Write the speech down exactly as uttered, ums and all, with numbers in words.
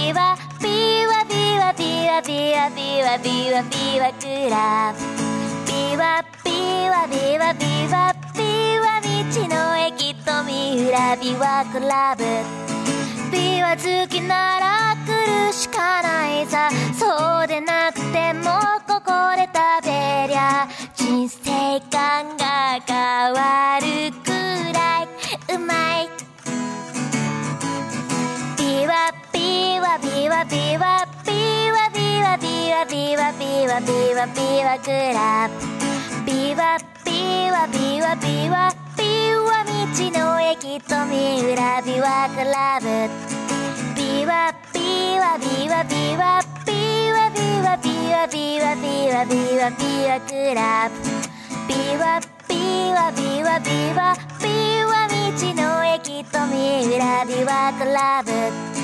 ビワビワビワビワビワビワビワビワクラブビワビワビワビワビワ道の駅と三浦ビワクラブビワ好きなら来るしかないさそうでなくてもここで食べりゃ人生観が変わるくらいうまいビワビワビワビワビワビワビワビワビワビワビワクラブビワビワビワビワビワ道の駅と三浦ビワクラブビワビワビワビワビワビワビワビワビワビワビワクラブビワビワビワビワビワ道の駅と三浦ビワクラブ